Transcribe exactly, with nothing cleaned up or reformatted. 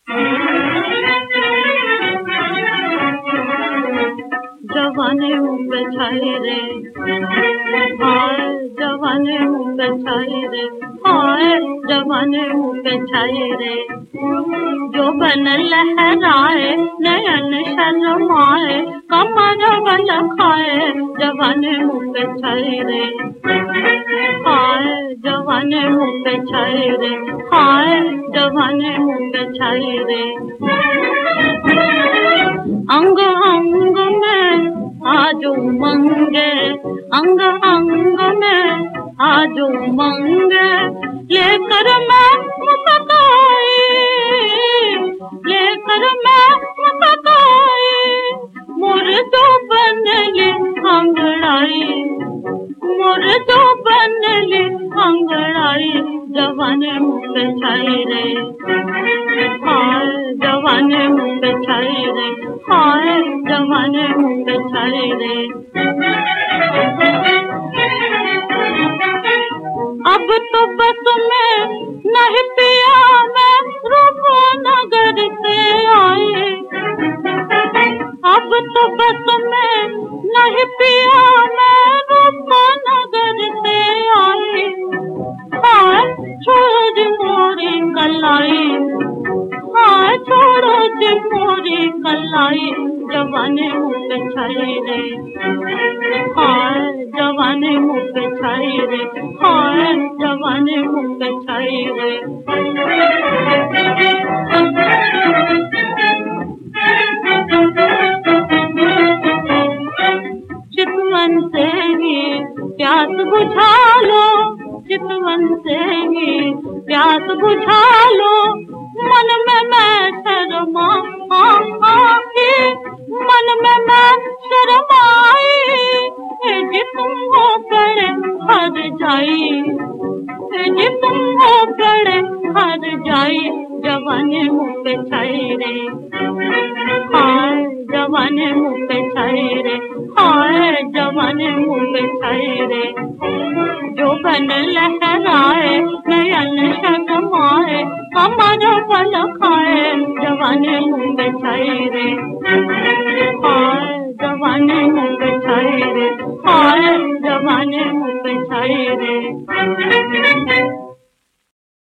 जवानी मुँह पे छाई रे, हाय जवानी मुँह पे छाई रे, हाय जवानी मुँह पे छाई रे। जो बन लहराए नयन शर्माए, कमर बल खाए जवानी मुँह पे छाई रे, हाय जवानी मुँह पे छाई रे, हाय जवानी मुँह पे छाई रे। अंग अंग में आज उमंगे, अंग अंग में आज उमंगे, लेकर मैं मुस्काई, लेकर मैं मुस्काई, मोर जो बनली अंगड़ाई, मोर जो बनली अंगड़ाई, जवानी मुँह पे छाई रे, हाय जवानी मुँह पे छाई रे, हाय जवानी मुँह पे छाई रे। अब तो बस में नहीं पिया मैं रूपनगर से आई, अब तो बस में नहीं पिया मैं रूपनगर से आई, हाय छोड़ मोरी कलाई, हाय छोड़ो जी मोरी कलाई, जवानी मुँह पे छाई रे, हाय जवानी मुँह पे छाई रे, हाय जवानी मुँह पे छाई रे। चितवन से ही प्यास बुझा लो, चितवन से ही प्यास बुझा लो, मन में मैं शर्मा आई, मन में मैं शर्माई, जी तुम हो गए हर जाई, जी तुम हो गए हर जाई, जवानी मुँह पे छाई रे, हाय जवानी मुँह पे छाई रे, हाय जवानी मुँह पे छाई रे। जो बन लहराए नयन शर्माए, कमर बल खाए जवानी मुँह पे छाई रे, हाय जवानी मुँह पे छाई रे, हाय जवानी मुँह पे छाई रे।